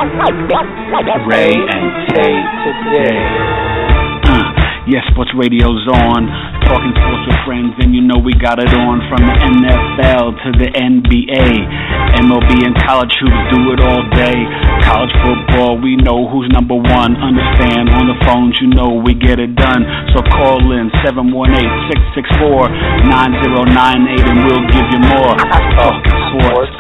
Ray and Tay today. Yes, sports radio's on. Talking sports with friends, and you know we got it on from the NFL to the NBA. MLB and college hoops do it all day. College football, we know who's number one. Understand, on the phones, you know we get it done. So call in 718-664-9098 and we'll give you more. Talking sports.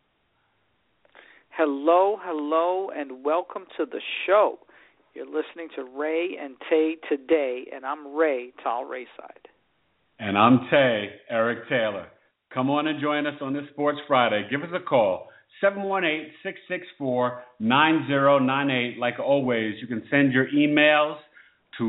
Hello, and welcome to the show. You're listening to Ray and Tay today, and I'm Ray, Tal Rayside. And I'm Tay, Eric Taylor. Come on and join us on this Sports Friday. Give us a call, 718-664-9098. Like always, you can send your emails to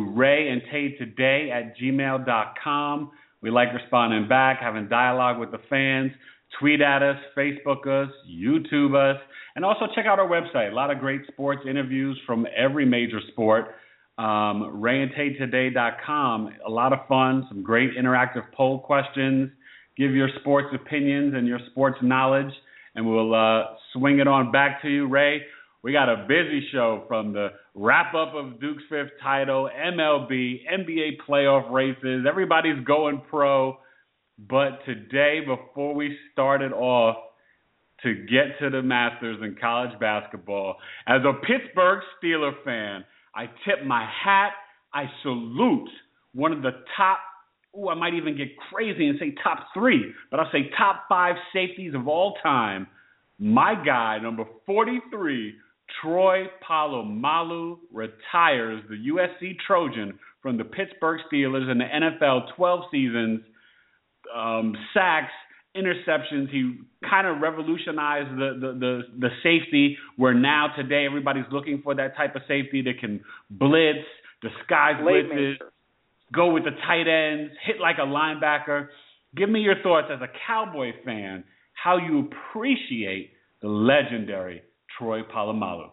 rayandtaytoday@gmail.com. We like responding back, having dialogue with the fans. Tweet at us, Facebook us, YouTube us, and also check out our website. A lot of great sports interviews from every major sport. rayandtaytoday.com. A lot of fun, some great interactive poll questions. Give your sports opinions and your sports knowledge, and we'll swing it on back to you, Ray. We got a busy show from the wrap-up of Duke's fifth title, MLB, NBA playoff races. Everybody's going pro. But today, before we started off, to get to the Masters in college basketball, as a Pittsburgh Steelers fan, I tip my hat, I salute one of the top, I might even get crazy and say top three, but I'll say top five safeties of all time. My guy, number 43, Troy Polamalu, retires the USC Trojan from the Pittsburgh Steelers in the NFL 12 seasons. Sacks, interceptions. He kind of revolutionized the safety, where now today everybody's looking for that type of safety that can blitz, disguise blitzes, go with the tight ends, hit like a linebacker. Give me your thoughts as a Cowboy fan, how you appreciate the legendary Troy Polamalu.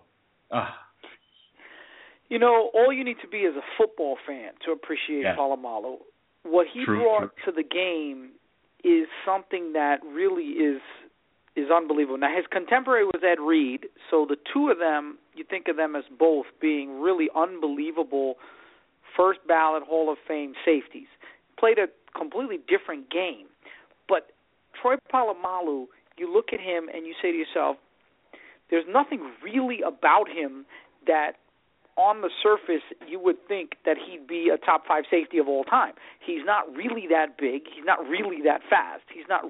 You know, all you need to be is a football fan to appreciate Polamalu. What he brought to the game is something that really is unbelievable. Now, his contemporary was Ed Reed, so the two of them, you think of them as both being really unbelievable first-ballot Hall of Fame safeties. Played a completely different game. But Troy Polamalu, you look at him and you say to yourself, there's nothing really about him that on the surface, you would think that he'd be a top five safety of all time. He's not really that big. He's not really that fast. He's got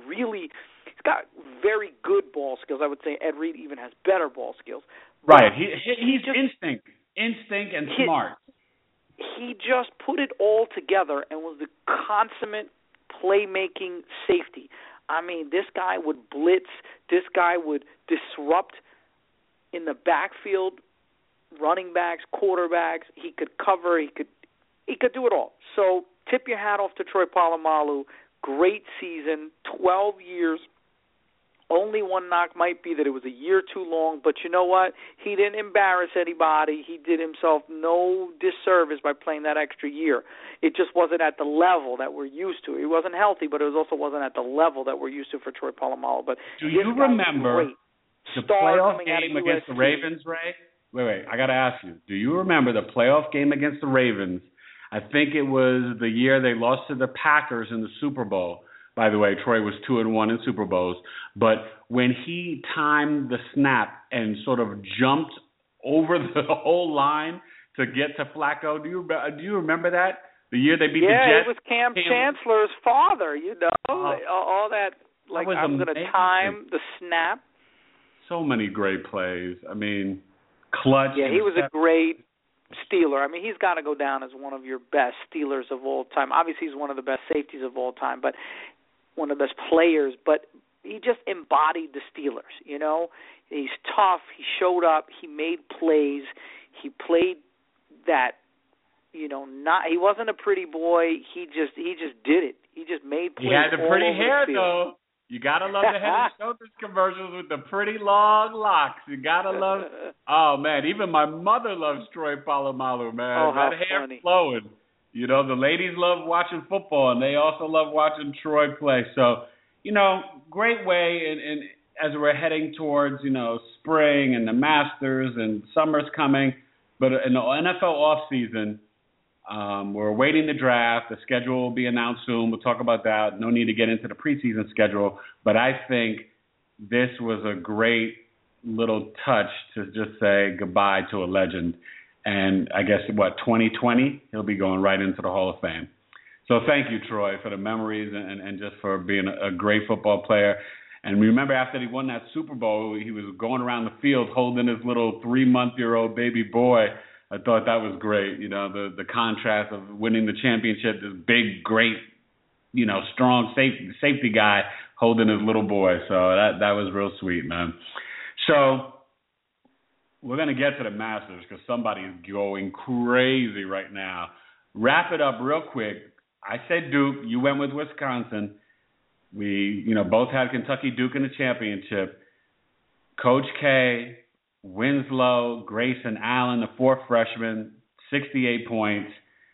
very good ball skills. I would say Ed Reed even has better ball skills. Right. He's just instinct and smart. He just put it all together and was the consummate playmaking safety. I mean, this guy would blitz. This guy would disrupt in the backfield, running backs, quarterbacks. He could cover. He could do it all. So tip your hat off to Troy Polamalu. Great season, 12 years. Only one knock might be that it was a year too long, but you know what? He didn't embarrass anybody. He did himself no disservice by playing that extra year. It just wasn't at the level that we're used to. He wasn't healthy, but it also wasn't at the level that we're used to for Troy Polamalu. But do you remember the playoff game against the Ravens, Ray? Wait, I got to ask you. Do you remember the playoff game against the Ravens? I think it was the year they lost to the Packers in the Super Bowl. By the way, Troy was 2-1 in Super Bowls. But when he timed the snap and sort of jumped over the whole line to get to Flacco, do you remember that? The year they beat the Jets? Yeah, it was Cam Chancellor's father, you know. All that, like, I'm going to time the snap. So many great plays. I mean, clutch. Yeah, he was a great Steeler. I mean, he's got to go down as one of your best Steelers of all time. Obviously, he's one of the best safeties of all time, but one of the best players. But he just embodied the Steelers, you know. He's tough. He showed up. He made plays. He played that, you know, he wasn't a pretty boy. He just did it. He just made plays. He had the pretty hair, though. You got to love the Head and Shoulders commercials with the pretty long locks. You got to love oh, man, even my mother loves Troy Polamalu, man. Oh, how that hair funny. flowing. You know, the ladies love watching football, and they also love watching Troy play. So, you know, great way, and as we're heading towards, you know, spring and the Masters and summer's coming. But in the NFL offseason, we're awaiting the draft. The schedule will be announced soon. We'll talk about that. No need to get into the preseason schedule. But I think this was a great little touch to just say goodbye to a legend. And I guess, 2020, he'll be going right into the Hall of Fame. So thank you, Troy, for the memories and just for being a great football player. And remember, after he won that Super Bowl, he was going around the field holding his little 3-month-old baby boy. I thought that was great. The contrast of winning the championship, this big, great, strong safety guy holding his little boy. So that was real sweet, man. So we're going to get to the Masters because somebody's going crazy right now. Wrap it up real quick. I said Duke. You went with Wisconsin. We, both had Kentucky Duke in the championship. Coach K, Winslow, Grayson Allen, the fourth freshman, 68 points.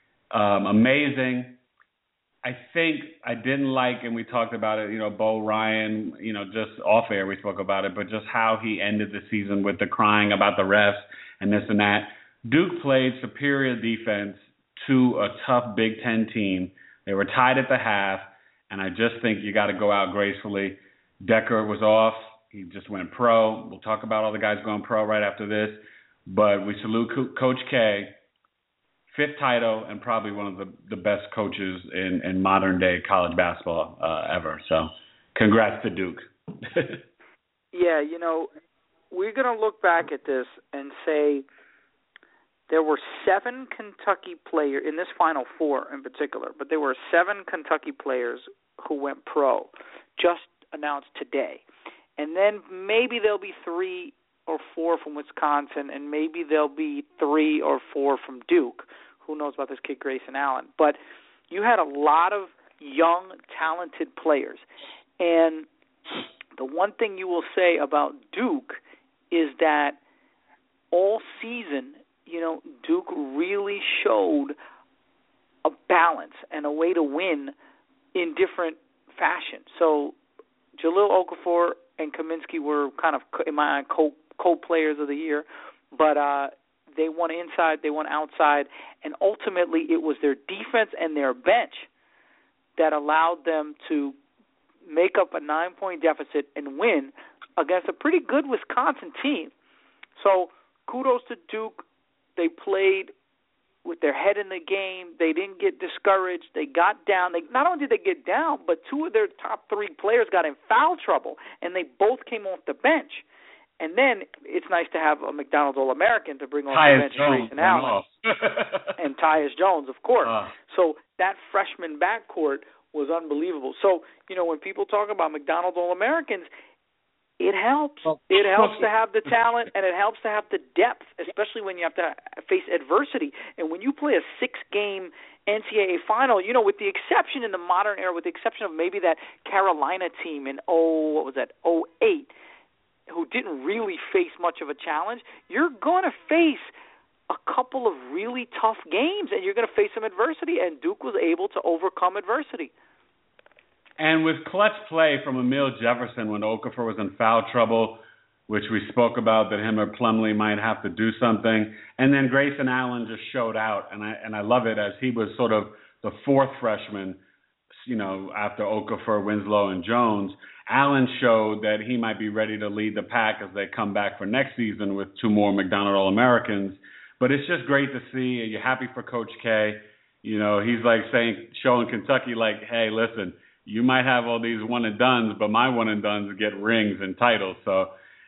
Amazing. I think I didn't like, and we talked about it, Bo Ryan, just off air we spoke about it, but just how he ended the season with the crying about the refs and this and that. Duke played superior defense to a tough Big Ten team. They were tied at the half, and I just think you got to go out gracefully. Decker was off. He just went pro. We'll talk about all the guys going pro right after this, but we salute Coach K. Fifth title and probably one of the best coaches in modern-day college basketball ever. So congrats to Duke. Yeah, we're going to look back at this and say there were 7 Kentucky players, in this Final Four in particular, but there were 7 Kentucky players who went pro, just announced today. And then maybe there'll be 3 or 4 from Wisconsin, and maybe there'll be 3 or 4 from Duke. Who knows about this kid, Grayson Allen? But you had a lot of young, talented players. And the one thing you will say about Duke is that all season, Duke really showed a balance and a way to win in different fashion. So Jahlil Okafor and Kaminsky were kind of, in my eye, co-players of the year. But they won inside, they won outside, and ultimately it was their defense and their bench that allowed them to make up a 9-point deficit and win against a pretty good Wisconsin team. So kudos to Duke. They played with their head in the game. They didn't get discouraged. They got down. Not only did they get down, but 2 of their top 3 players got in foul trouble, and they both came off the bench. And then it's nice to have a McDonald's All-American to bring on the bench, Grayson Allen, and Tyus Jones, of course. So that freshman backcourt was unbelievable. So, when people talk about McDonald's All-Americans, it helps. It helps to have the talent, and it helps to have the depth, especially when you have to face adversity. And when you play a 6-game NCAA final, with the exception in the modern era, with the exception of maybe that Carolina team in 08, who didn't really face much of a challenge, you're going to face a couple of really tough games, and you're going to face some adversity, and Duke was able to overcome adversity. And with clutch play from Emil Jefferson when Okafor was in foul trouble, which we spoke about that him or Plumlee might have to do something, and then Grayson Allen just showed out, and I love it as he was sort of the 4th freshman, after Okafor, Winslow, and Jones. Allen showed that he might be ready to lead the pack as they come back for next season with 2 more McDonald All-Americans. But it's just great to see. You're happy for Coach K. He's like showing Kentucky, hey, listen, you might have all these one-and-dones, but my one-and-dones get rings and titles. So,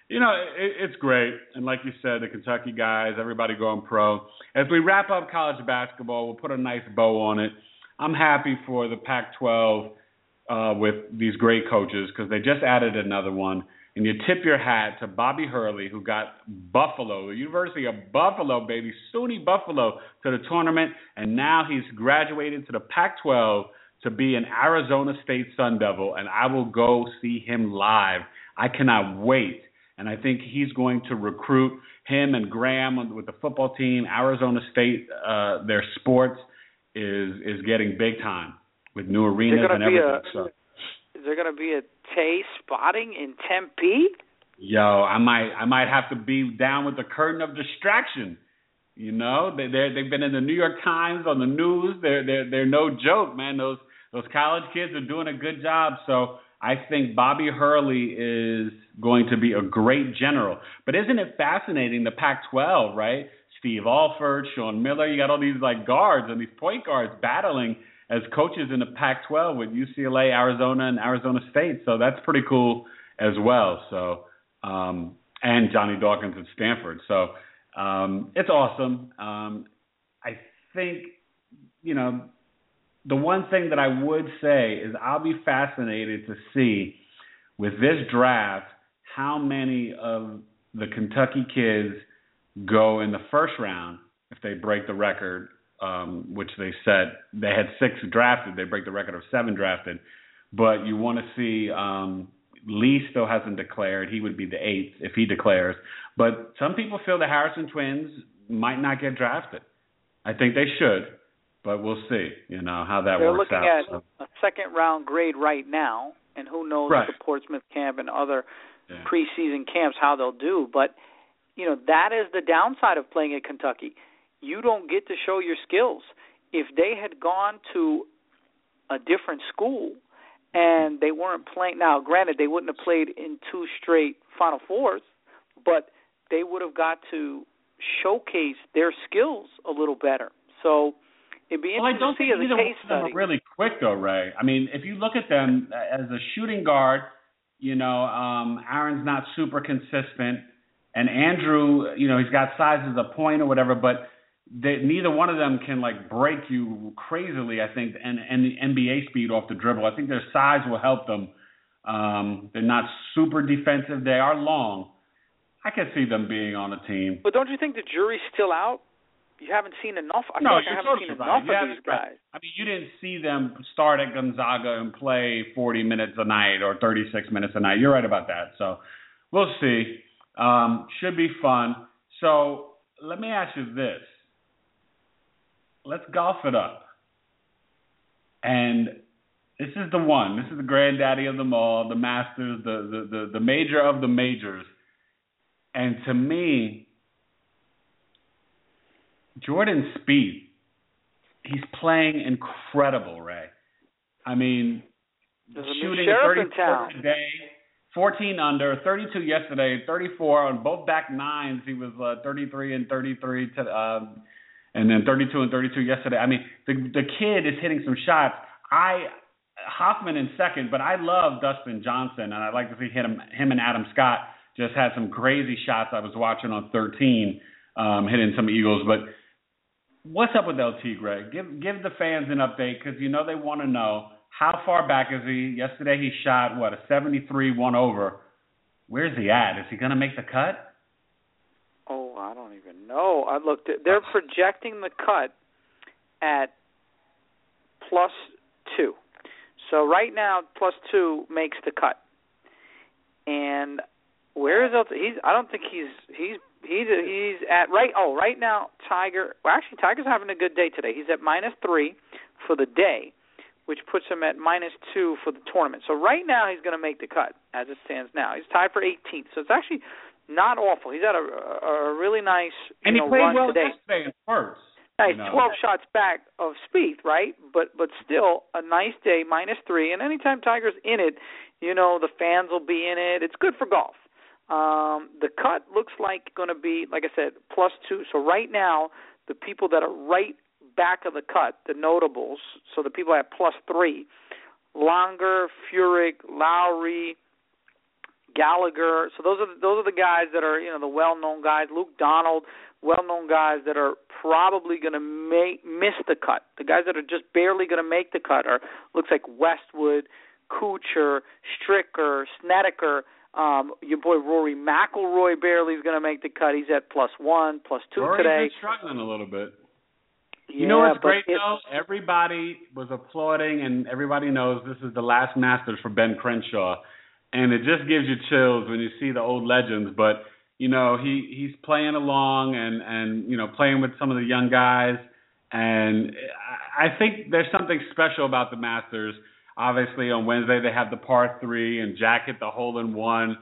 it's great. And like you said, the Kentucky guys, everybody going pro. As we wrap up college basketball, we'll put a nice bow on it. I'm happy for the Pac-12 with these great coaches because they just added another one. And you tip your hat to Bobby Hurley, who got Buffalo, the University of Buffalo, baby, SUNY Buffalo, to the tournament. And now he's graduated to the Pac-12 to be an Arizona State Sun Devil. And I will go see him live. I cannot wait. And I think he's going to recruit him and Graham with the football team. Arizona State, their sports is getting big time with new arenas and everything. Is there going to be a Tay spotting in Tempe? Yo, I might have to be down with the curtain of distraction. You know, they've been in the New York Times, on the news. They're no joke, man. Those college kids are doing a good job. So I think Bobby Hurley is going to be a great general. But isn't it fascinating, the Pac-12, right? Steve Alford, Sean Miller, you got all these like guards and these point guards battling as coaches in the Pac-12 with UCLA, Arizona, and Arizona State. So that's pretty cool as well. So, and Johnny Dawkins at Stanford. So it's awesome. I think, you know, the one thing that I would say is I'll be fascinated to see with this draft how many of the Kentucky kids go in the first round if they break the record, which they said they had 6 drafted. They break the record of 7 drafted. But you want to see Lee still hasn't declared. He would be the 8th if he declares. But some people feel the Harrison twins might not get drafted. I think they should. But we'll see, you know, how that works out. They're looking at a second-round grade right now, and who knows the Portsmouth camp and other preseason camps, how they'll do. But, you know, that is the downside of playing at Kentucky. You don't get to show your skills. If they had gone to a different school and they weren't playing, now, granted, they wouldn't have played in 2 straight Final Fours, but they would have got to showcase their skills a little better. So it'd be interesting to see as a case study. Really quick though, Ray. I mean, if you look at them as a shooting guard, you know, Aaron's not super consistent, and Andrew, you know, he's got size as a point or whatever, but neither one of them can like break you crazily. I think, and the NBA speed off the dribble. I think their size will help them. They're not super defensive. They are long. I can see them being on a team. But don't you think the jury's still out? You haven't seen enough. I haven't seen enough of these guys. I mean, you didn't see them start at Gonzaga and play 40 minutes a night or 36 minutes a night. You're right about that. So we'll see. Should be fun. So let me ask you this. Let's golf it up. And this is the one. This is the granddaddy of them all, the Masters, the major of the majors. And to me, Jordan Spieth, he's playing incredible, Ray. I mean, shooting 34 today, 14 under, 32 yesterday, 34 on both back nines. He was 33 and 33, and then 32 and 32 yesterday. I mean, the kid is hitting some shots. Hoffman in second, but I love Dustin Johnson, and I'd like to see him and Adam Scott just had some crazy shots I was watching on 13, hitting some eagles. But what's up with LT, Greg? Give the fans an update because, you know, they want to know how far back is he. Yesterday he shot, a 73 1 over. Where's he at? Is he going to make the cut? Oh, I don't even know. I looked at. They're projecting the cut at +2. So right now, +2 makes the cut. And where is LT? I don't think he's at right now. Tiger. Well, actually, Tiger's having a good day today. He's at -3 for the day, which puts him at -2 for the tournament. So right now, he's going to make the cut as it stands now. He's tied for 18th. So it's actually not awful. He's had a really nice and he played run well today. Yesterday in first. Nice, 12 shots back of Spieth, right? But still a nice day, -3. And anytime Tiger's in it, you know, the fans will be in it. It's good for golf. The cut looks like going to be, like I said, +2. So right now, the people that are right back of the cut, the notables, so the people at +3, Longer, Furyk, Lowry, Gallagher. So those are the guys that are, you know, the well-known guys. Luke Donald, well-known guys that are probably going to miss the cut. The guys that are just barely going to make the cut are, looks like Westwood, Kuchar, Stricker, Snedeker. Your boy Rory McIlroy barely is going to make the cut. He's at +1, +2 Rory's today. Rory's been struggling a little bit. Yeah, you know what's great, though? Everybody was applauding, and everybody knows this is the last Masters for Ben Crenshaw. And it just gives you chills when you see the old legends. But, you know, he's playing along and you know, playing with some of the young guys. And I think there's something special about the Masters. Obviously, on Wednesday, they have the par 3, and Jack hit the hole-in-one.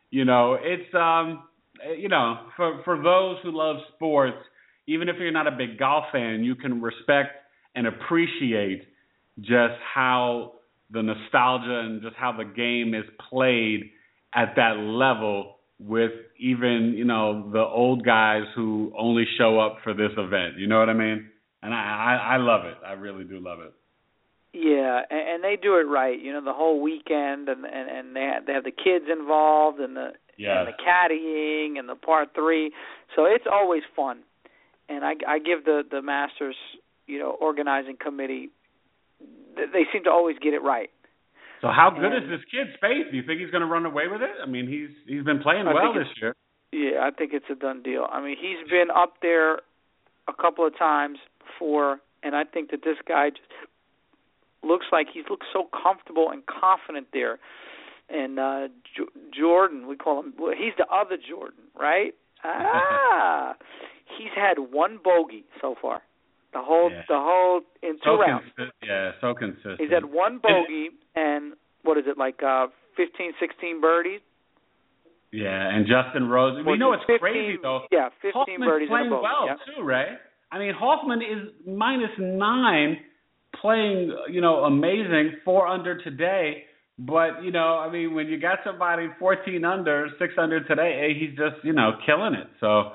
You know, it's for those who love sports, even if you're not a big golf fan, you can respect and appreciate just how the nostalgia and just how the game is played at that level with even, the old guys who only show up for this event. You know what I mean? And I love it. I really do love it. Yeah, and they do it right. The whole weekend, and they have the kids involved, and the caddying, and the par 3. So it's always fun. And I give the Masters, organizing committee, they seem to always get it right. So how good is this kid, Spieth? Do you think he's going to run away with it? I mean, he's been playing well this year. Yeah, I think it's a done deal. I mean, he's been up there a couple of times before, and I think that this guy just looks like he looks so comfortable and confident there. And Jordan, we call him, he's the other Jordan, right? He's had one bogey so far. The whole in 2 rounds. So consistent. He's had one bogey and 15, 16 birdies. Yeah, and Justin Rose. It's 15, crazy though. Yeah, 15 Hoffman's birdies playing and a bogey. well too, Ray. I mean, Hoffman is -9, playing amazing, 4 under today. But when you got somebody 14 under, 6 under today, he's just killing it. So.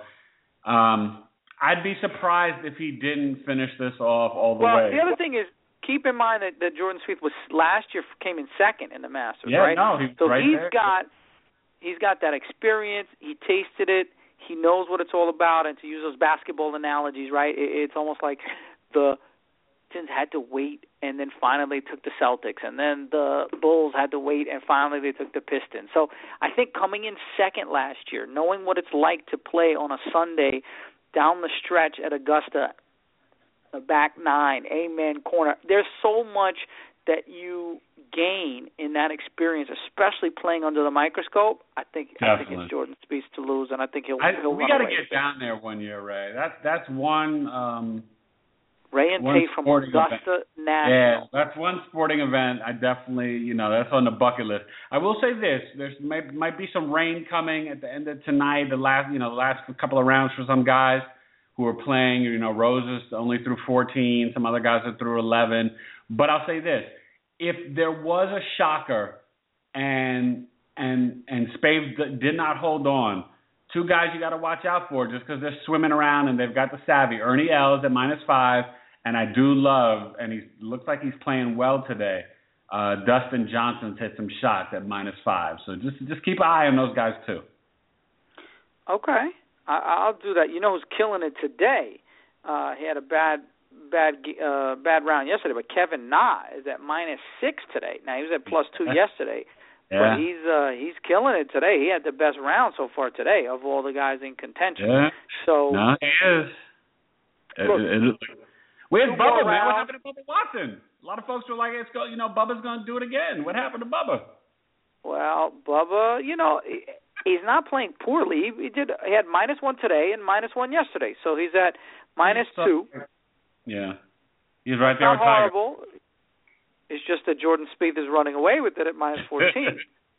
I'd be surprised if he didn't finish this off all the way. Well, the other thing is, keep in mind that Jordan Spieth last year came in second in the Masters, right? No, he's there. He's got that experience. He tasted it. He knows what it's all about. And to use those basketball analogies, right? It's almost like the Pistons had to wait, and then finally they took the Celtics, and then the Bulls had to wait, and finally they took the Pistons. So I think coming in second last year, knowing what it's like to play on a Sunday down the stretch at Augusta, the back 9, amen corner. There's so much that you gain in that experience, especially playing under the microscope. I think it's Jordan Spieth to lose, and I think he'll we got to get down there one year, Ray. That's one. Ray and Tate from Augusta National. Yeah, that's one sporting event. I definitely, that's on the bucket list. I will say this: there's might be some rain coming at the end of tonight. The last couple of rounds for some guys who are playing. Rose is only through 14. Some other guys are through 11. But I'll say this: if there was a shocker and Spieth did not hold on, 2 guys you got to watch out for just because they're swimming around and they've got the savvy. Ernie Els at -5. And I do love, and he looks like he's playing well today. Dustin Johnson's hit some shots at -5. So just keep an eye on those guys too. Okay, I'll do that. Who's killing it today? He had a bad round yesterday, but Kevin Na is at -6 today. Now he was at +2 yesterday, but he's killing it today. He had the best round so far today of all the guys in contention. Yeah. So no, he is. Where's Bubba, man? What happened to Bubba Watson? A lot of folks were like, Bubba's going to do it again. What happened to Bubba? Well, Bubba, he's not playing poorly. He had -1 today and -1 yesterday. So he's at -2. Yeah. He's right there with Tiger. Not horrible. It's just that Jordan Spieth is running away with it at -14.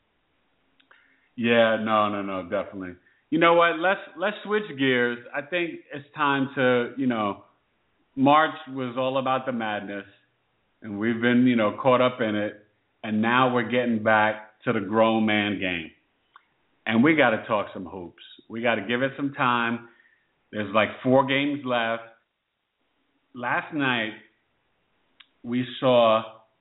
Yeah, no, definitely. You know what? Let's switch gears. I think it's time to, March was all about the madness, and we've been, caught up in it, and now we're getting back to the grown man game. And we got to talk some hoops. We got to give it some time. There's like 4 games left. Last night, we saw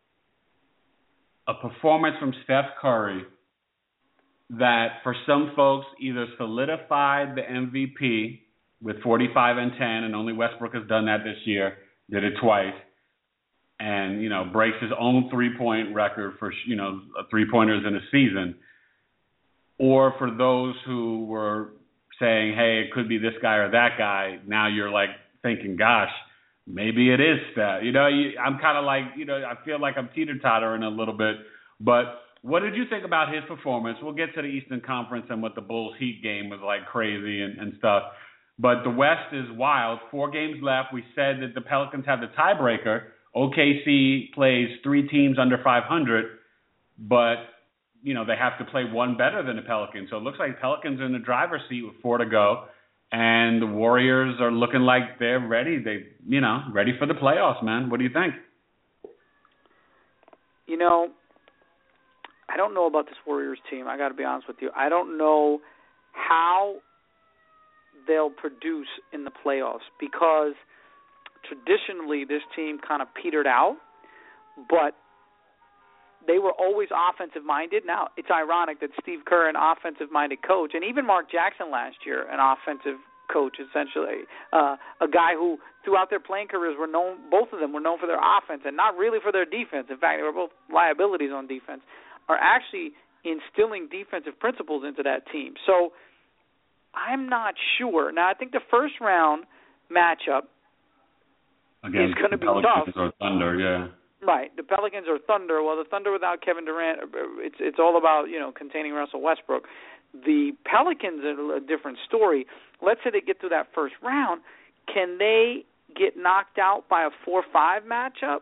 a performance from Steph Curry that, for some folks, either solidified the MVP with 45 and 10, and only Westbrook has done that this year, did it twice, and, breaks his own 3-point record for, 3-pointers in a season. Or for those who were saying, hey, it could be this guy or that guy, now you're like thinking, gosh, maybe it is Steph. I'm kind of like, I feel like I'm teeter-tottering a little bit. But what did you think about his performance? We'll get to the Eastern Conference and what the Bulls Heat game was like crazy and stuff. But the West is wild. 4 games left. We said that the Pelicans have the tiebreaker. OKC plays 3 teams under 500, but they have to play one better than the Pelicans. So it looks like Pelicans are in the driver's seat with 4 to go. And the Warriors are looking like they're ready. Ready for the playoffs, man. What do you think? I don't know about this Warriors team. I got to be honest with you. I don't know how they'll produce in the playoffs because traditionally this team kind of petered out, but they were always offensive-minded. Now, it's ironic that Steve Kerr, an offensive-minded coach, and even Mark Jackson last year, an offensive coach, essentially, a guy who, throughout their playing careers, both of them were known for their offense and not really for their defense. In fact, they were both liabilities on defense, are actually instilling defensive principles into that team. So I'm not sure. Now, I think the first-round matchup is going to be tough. Or Thunder, yeah. Right, the Pelicans or Thunder. Well, the Thunder without Kevin Durant, it's all about containing Russell Westbrook. The Pelicans are a different story. Let's say they get through that first round, can they get knocked out by a 4-5 matchup?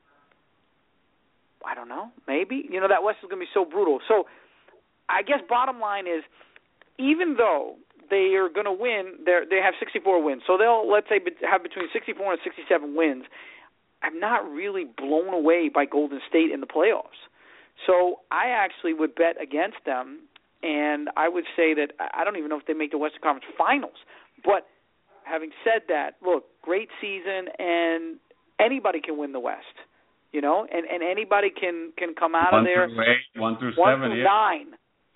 I don't know. Maybe that West is going to be so brutal. So, I guess bottom line is, even though they are going to win, they have 64 wins. So they'll let's say have between 64 and 67 wins. I'm not really blown away by Golden State in the playoffs. So I actually would bet against them, and I would say that I don't even know if they make the Western Conference Finals. But having said that, look, great season, and anybody can win the West, and anybody can come out of there. 1 through 1 7, through 9.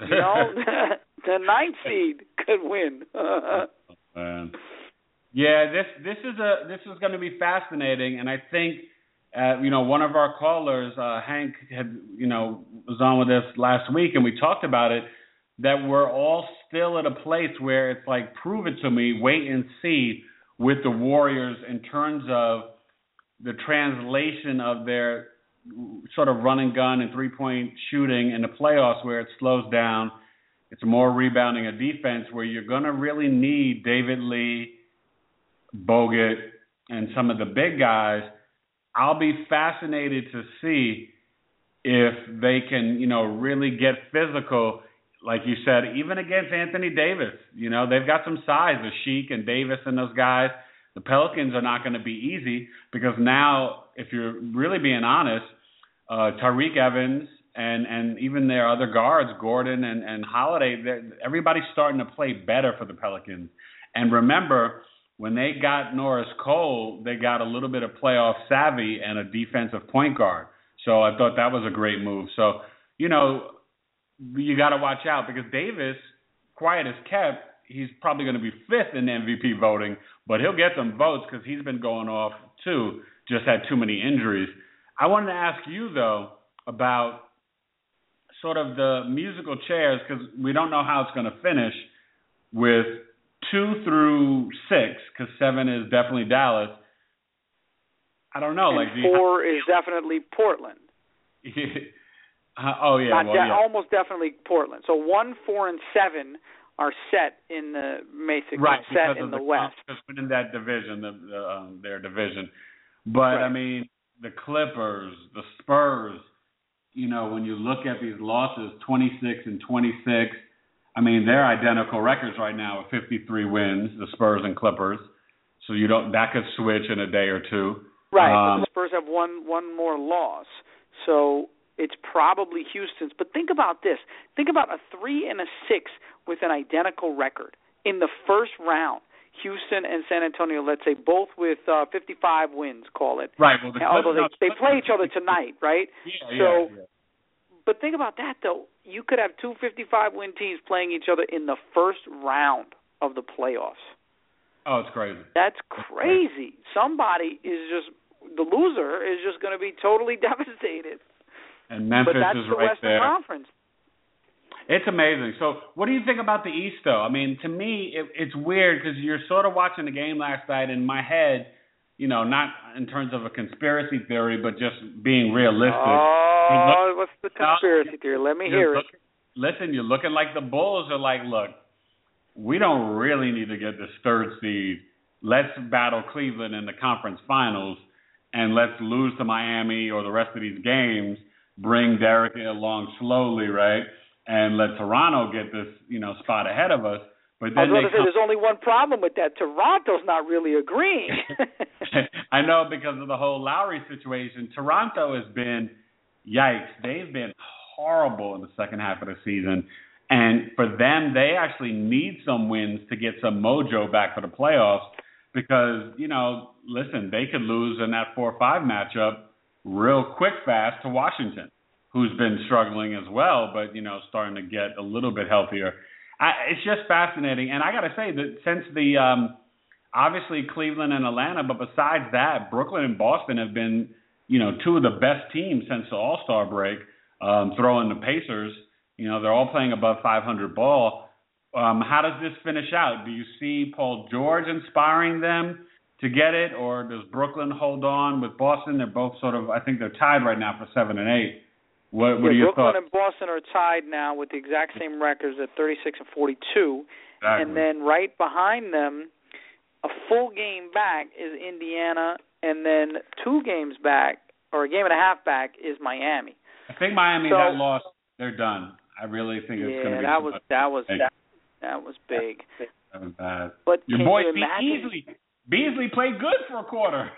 The 9th seed could win. Man. Yeah, this is going to be fascinating, and I think one of our callers, Hank, was on with us last week, and we talked about it, that we're all still at a place where it's like, prove it to me, wait and see with the Warriors in terms of the translation of their sort of run and gun and three-point shooting in the playoffs, where it slows down. It's more rebounding and defense, where you're going to really need David Lee, Bogut, and some of the big guys. I'll be fascinated to see if they can, really get physical, like you said, even against Anthony Davis. They've got some size, the Sheik and Davis and those guys. The Pelicans are not going to be easy because now, if you're really being honest, Tariq Evans and even their other guards, Gordon and Holiday, everybody's starting to play better for the Pelicans. And remember, when they got Norris Cole, they got a little bit of playoff savvy and a defensive point guard. So I thought that was a great move. So, you got to watch out because Davis, quiet as kept, he's probably going to be 5th in the MVP voting, but he'll get some votes because he's been going off too, just had too many injuries. I wanted to ask you, though, about sort of the musical chairs because we don't know how it's going to finish with 2 through 6, because 7 is definitely Dallas. I don't know. And 4 is definitely Portland. Oh, yeah. Almost definitely Portland. So 1, 4, and 7 are set in the set in the West. Because within that division, their division. But, I mean, the Clippers, the Spurs, when you look at these losses, 26 and 26, I mean, they're identical records right now with 53 wins, the Spurs and Clippers. So that could switch in a day or two. Right. The Spurs have one more loss. So it's probably Houston's. But think about this. Think about a 3 and a 6 with an identical record in the first round. Houston and San Antonio, let's say, both with 55 wins, call it. Right. Well, although they play each other tonight, right? Yeah. But think about that, though. You could have 2 55-win teams playing each other in the first round of the playoffs. Oh, it's crazy. That's crazy. Somebody the loser is just going to be totally devastated. And Memphis is right there. But that's the Western Conference. It's amazing. So what do you think about the East, though? I mean, to me, it's weird because you're sort of watching the game last night in my head, not in terms of a conspiracy theory, but just being realistic. Oh, what's the conspiracy theory? Let me hear it. Listen, you're looking like the Bulls are like, look, we don't really need to get this 3rd seed. Let's battle Cleveland in the conference finals, and let's lose to Miami or the rest of these games bring Derek along slowly, right, and let Toronto get this, spot ahead of us. But then I was going to say there's only one problem with that. Toronto's not really agreeing. I know, because of the whole Lowry situation. Toronto has been, yikes, they've been horrible in the second half of the season. And for them, they actually need some wins to get some mojo back for the playoffs because, listen, they could lose in that 4-5 matchup real quick fast to Washington, who's been struggling as well, but, starting to get a little bit healthier. It's just fascinating. And I got to say that since obviously Cleveland and Atlanta, but besides that, Brooklyn and Boston have been, two of the best teams since the All-Star break, throwing the Pacers. They're all playing above 500 ball. How does this finish out? Do you see Paul George inspiring them to get it, or does Brooklyn hold on with Boston? They're both I think they're tied right now for 7 and 8. What are your Brooklyn thoughts? and Boston are tied now with the exact same records at 36 and 42. Exactly. And then right behind them, a full game back is Indiana, and then 2 games back, or a game and a half back, is Miami. I think Miami, that loss, they're done. I really think it's going to be that was big. That was bad. But your boy Beasley played good for a quarter.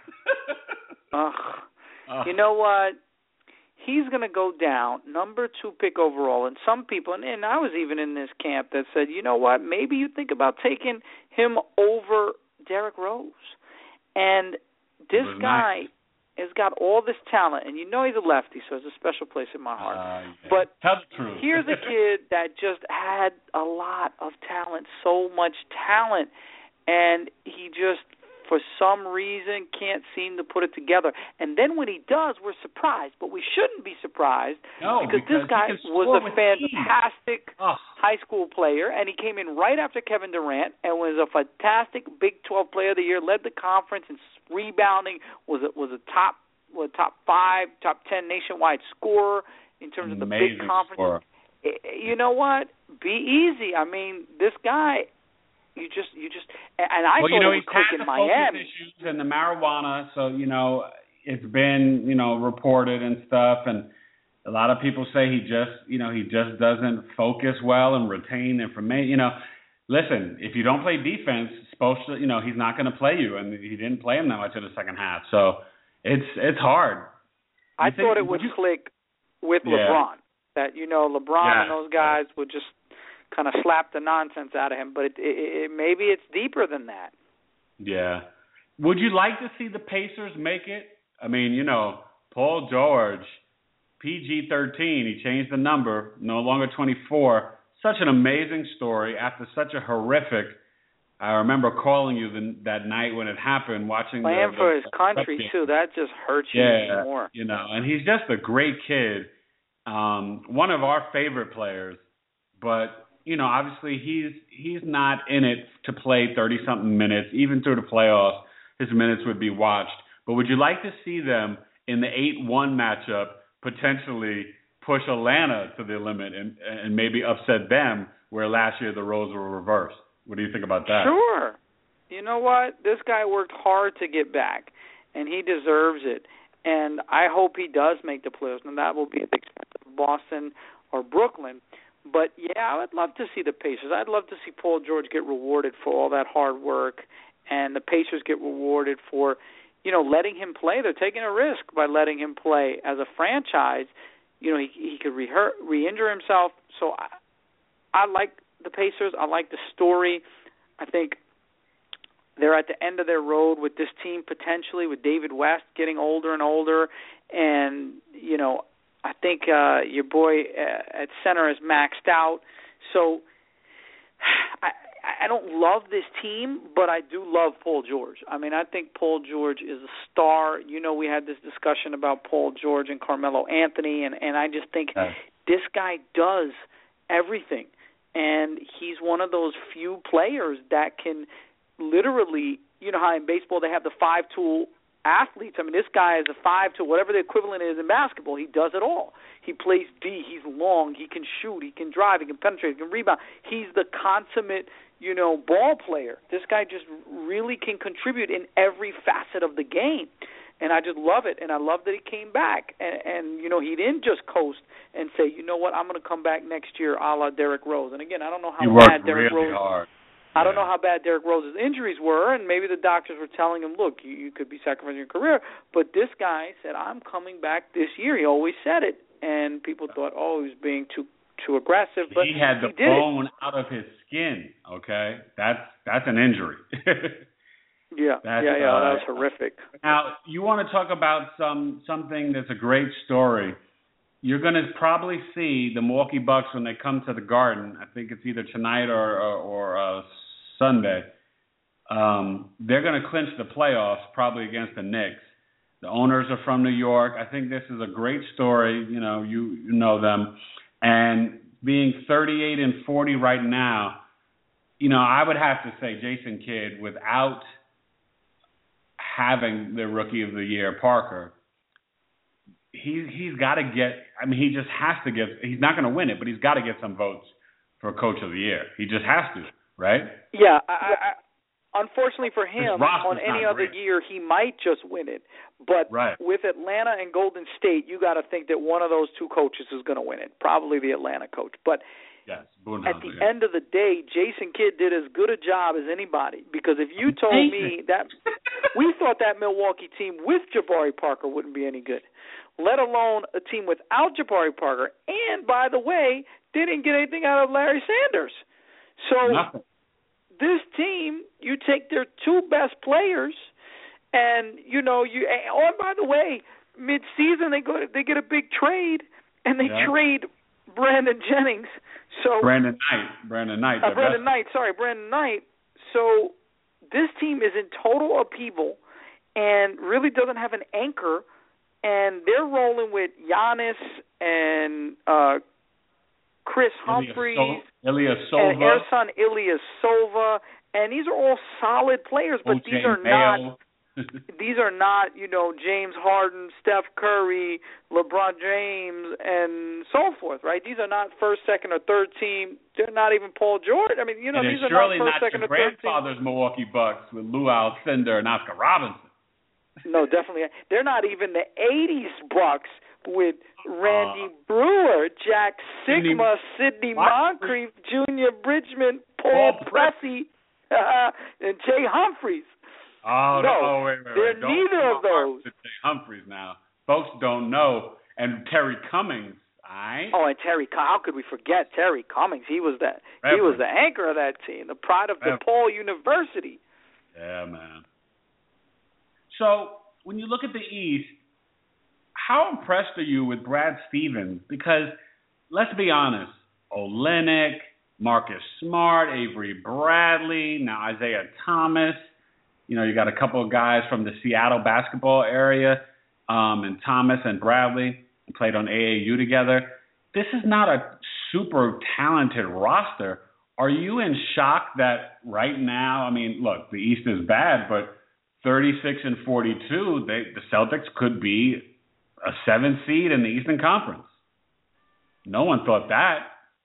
You know what? He's going to go down, number 2 pick overall. And some people, and I was even in this camp that said, you know what, maybe you think about taking him over Derrick Rose. And this guy has got all this talent, and he's a lefty, so it's a special place in my heart. Yeah. But tell the truth. Here's a kid that just had a lot of talent, so much talent, and he just, for some reason, can't seem to put it together. And then when he does, we're surprised. But we shouldn't be surprised because this guy was a fantastic high school player, and he came in right after Kevin Durant and was a fantastic Big 12 Player of the Year, led the conference in rebounding, was a top 5, top 10 nationwide scorer in terms of the big conference. You know what? Be easy. I mean, this guy... You just, and I thought it was quick in Miami. Issues and the marijuana, so it's been reported and stuff, and a lot of people say he just doesn't focus well and retain information. Listen, if you don't play defense, he's not going to play you, and he didn't play him that much in the second half, so it's hard. I thought it would click with LeBron. That LeBron and those guys would just kind of slap the nonsense out of him, but it maybe it's deeper than that. Yeah. Would you like to see the Pacers make it? I mean, Paul George, PG-13, he changed the number, no longer 24. Such an amazing story after such a horrific. I remember calling you that night when it happened, watching playing for his country too. That just hurts you even more. And he's just a great kid, one of our favorite players, but. Obviously he's not in it to play 30-something minutes. Even through the playoffs, his minutes would be watched. But would you like to see them in the 8-1 matchup potentially push Atlanta to the limit and maybe upset them, where last year the roles were reversed? What do you think about that? Sure. You know what? This guy worked hard to get back, and he deserves it. And I hope he does make the playoffs, and that will be at the expense of Boston or Brooklyn. But, I would love to see the Pacers. I'd love to see Paul George get rewarded for all that hard work, and the Pacers get rewarded for, letting him play. They're taking a risk by letting him play. As a franchise, he could re-injure himself. So I like the Pacers. I like the story. I think they're at the end of their road with this team potentially, with David West getting older and older, and, I think your boy at center is maxed out. So I don't love this team, but I do love Paul George. I mean, I think Paul George is a star. We had this discussion about Paul George and Carmelo Anthony, and I just think this guy does everything. And he's one of those few players that can literally, how in baseball they have the 5-tool athletes. I mean, this guy is a 5-tool, whatever the equivalent is in basketball. He does it all. He plays D. He's long. He can shoot. He can drive. He can penetrate. He can rebound. He's the consummate, ball player. This guy just really can contribute in every facet of the game. And I just love it, and I love that he came back. And he didn't just coast and say, you know what, I'm going to come back next year a la Derrick Rose. And, again, I don't know how bad Derrick Rose. Hard. I don't know how bad Derrick Rose's injuries were, and maybe the doctors were telling him, look, you could be sacrificing your career. But this guy said, I'm coming back this year. He always said it. And people thought, he was being too aggressive. But he had the bone out of his skin, okay? That's an injury. That was horrific. Now, you want to talk about something that's a great story. You're going to probably see the Milwaukee Bucks when they come to the Garden. I think it's either tonight or Sunday. They're going to clinch the playoffs probably against the Knicks. The owners are from New York. I think this is a great story. You know them. And being 38-40 right now, I would have to say Jason Kidd, without having the Rookie of the Year, Parker, he's got to get. I mean, he just has to get. He's not going to win it, but he's got to get some votes for Coach of the Year. He just has to, right? Yeah. Unfortunately for him, on any other year, he might just win it. But with Atlanta and Golden State, you got to think that one of those two coaches is going to win it. Probably the Atlanta coach. But yes, at the end of the day, Jason Kidd did as good a job as anybody. Because if you told me that we thought that Milwaukee team with Jabari Parker wouldn't be any good, let alone a team without Jabari Parker. And, by the way, they didn't get anything out of Larry Sanders. So nothing. This team, you take their two best players, and and by the way, mid-season they get a big trade, and they trade Brandon Jennings. So Brandon Knight. Brandon Knight. So this team is in total upheaval, and really doesn't have an anchor, and they're rolling with Giannis and Chris Humphries, Ilyasova, and Ersan Ilyasova, and these are all solid players, but these are not James Harden, Steph Curry, LeBron James, and so forth, right? These are not first, second, or third team. They're not even Paul George. I mean, these are not first, second, or third team. Grandfather's Milwaukee Bucks with Lou Alcindor and Oscar Robinson. No, definitely. They're not even the 80s Bucks with Randy Brewer, Jack Sigma, Sidney Moncrief, Junior Bridgman, Paul Pressey, and Jay Humphries. Wait. They're neither of those. Jay Humphries now. Folks don't know. And Terry Cummings. And Terry, how could we forget Terry Cummings? He was the anchor of that team, the pride of DePaul University. Yeah, man. So when you look at the East, how impressed are you with Brad Stevens? Because let's be honest, Olynyk, Marcus Smart, Avery Bradley, now Isaiah Thomas. You got a couple of guys from the Seattle basketball area, and Thomas and Bradley played on AAU together. This is not a super talented roster. Are you in shock that right now, I mean, look, the East is bad, but 36-42, the Celtics could be a 7th seed in the Eastern Conference. No one thought that.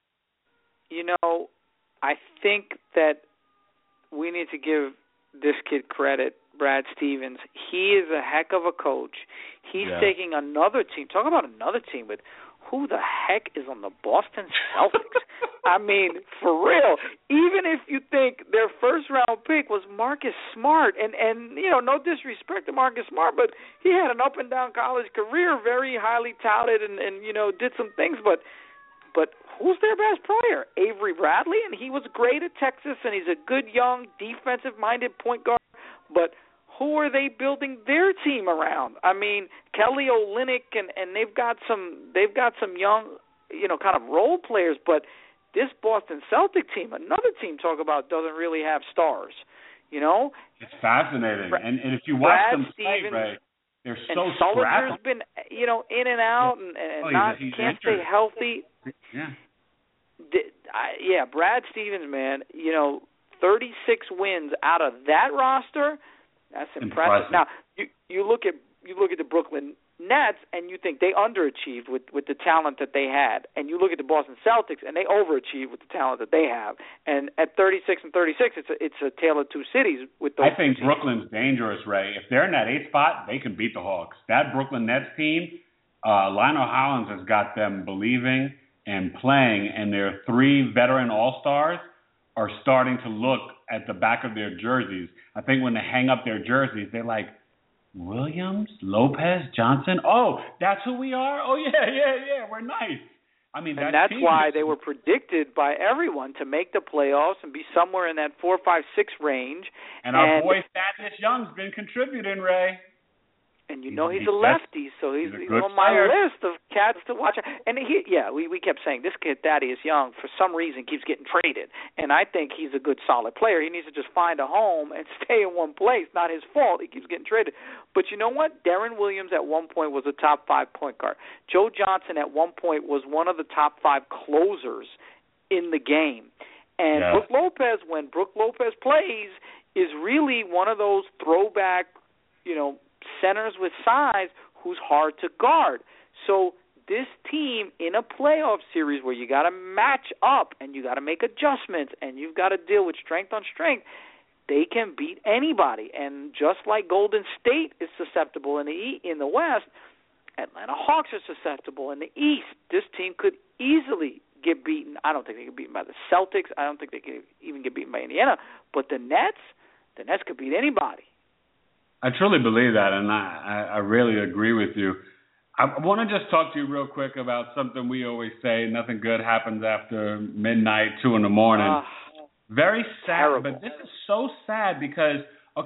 I think that we need to give this kid credit, Brad Stevens. He is a heck of a coach. He's taking another team. Talk about another team with who the heck is on the Boston Celtics? I mean, for real. Even if you think their first-round pick was Marcus Smart, and no disrespect to Marcus Smart, but he had an up-and-down college career, very highly touted, and did some things, but who's their best player? Avery Bradley, and he was great at Texas, and he's a good, young, defensive-minded point guard, but who are they building their team around? I mean, Kelly Olynyk, and they've got some young, kind of role players, but this Boston Celtic team, another team talk about, doesn't really have stars, It's fascinating. And if you watch them play, Ray, they're so scrappy. Sullivan's been, in and out and can't stay healthy. Yeah. Brad Stevens, man, 36 wins out of that roster. That's impressive. Now, you look at the Brooklyn Nets, and you think they underachieved with the talent that they had, and you look at the Boston Celtics, and they overachieved with the talent that they have. And at 36 and 36, it's a tale of two cities with those. I think Brooklyn's dangerous, Ray. If they're in that 8th spot, they can beat the Hawks. That Brooklyn Nets team, Lionel Hollins has got them believing and playing, and their 3 veteran all-stars are starting to look at the back of their jerseys. I think when they hang up their jerseys, they're like, Williams, Lopez, Johnson. Oh, that's who we are? Oh, yeah, we're nice. I mean, that's why they were predicted by everyone to make the playoffs and be somewhere in that 4, 5, 6 range. And our boy Thaddeus Young's been contributing, Ray. And he's a lefty, so he's on my list of cats to watch. And we kept saying this kid Thaddeus Young for some reason keeps getting traded, and I think he's a good solid player. He needs to just find a home and stay in one place. Not his fault. He keeps getting traded. But you know what? Deron Williams at one point was a top 5 point guard. Joe Johnson at one point was one of the top 5 closers in the game. And Brook Lopez, when Brook Lopez plays, is really one of those throwback, centers with size who's hard to guard. So this team in a playoff series where you got to match up and you got to make adjustments and you've got to deal with strength on strength, they can beat anybody. And just like Golden State is susceptible in the West, Atlanta Hawks are susceptible in the East. This team could easily get beaten. I don't think they could be beaten by the Celtics. I don't think they could even get beaten by Indiana. But the Nets could beat anybody. I truly believe that, and I really agree with you. I want to just talk to you real quick about something we always say: nothing good happens after midnight, 2 in the morning. Very sad, terrible. But this is so sad because,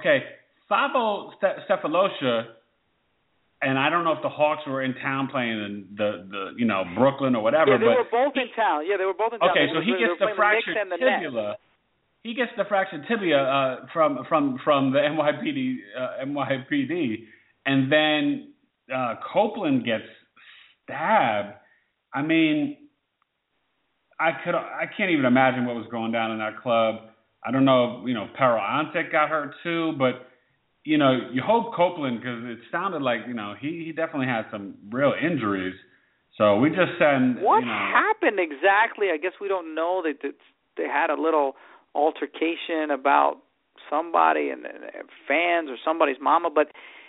Thabo Sefolosha, and I don't know if the Hawks were in town playing in the Brooklyn or whatever. Yeah, they were both in town. Okay, so he gets the fractured tibia. He gets the fractured tibia from the NYPD, and then Copeland gets stabbed. I mean, I can't even imagine what was going down in that club. I don't know if Pero Antek got hurt too, but you hope Copeland, because it sounded like he definitely had some real injuries. So we just send what happened exactly. I guess we don't know. They had a little altercation about somebody and fans or somebody's mama, but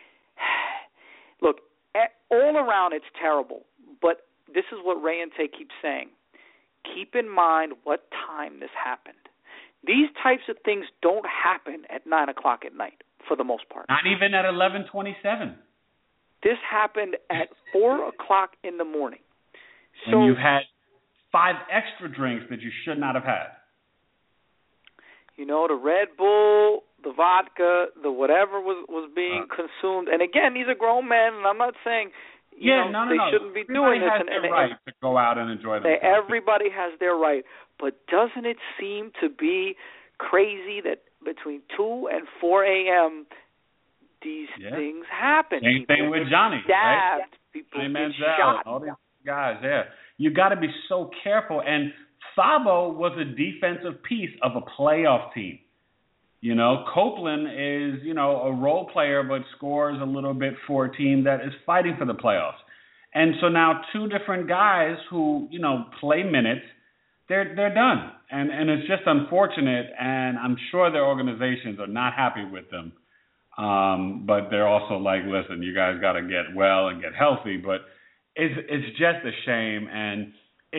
look, all around it's terrible. But this is what Ray and Tay keep saying: keep in mind what time this happened. These types of things don't happen at 9 o'clock at night for the most part. Not even at 11:27. This happened at 4 o'clock in the morning. So when you've had 5 extra drinks that you should not have had. The Red Bull, the vodka, the whatever was being consumed. And again, these are grown men, and I'm not saying they shouldn't be doing this. Everybody has their right to go out and enjoy themselves. Everybody has their right. But doesn't it seem to be crazy that between 2 and 4 a.m. these things happen? Same thing with Johnny, stabbed, right? People get shot. All these guys, you got to be so careful. And Thabo was a defensive piece of a playoff team. Copeland is, a role player but scores a little bit for a team that is fighting for the playoffs. And so now 2 different guys who, play minutes, they're done. And it's just unfortunate, and I'm sure their organizations are not happy with them. But they're also like, listen, you guys got to get well and get healthy. But it's just a shame. And,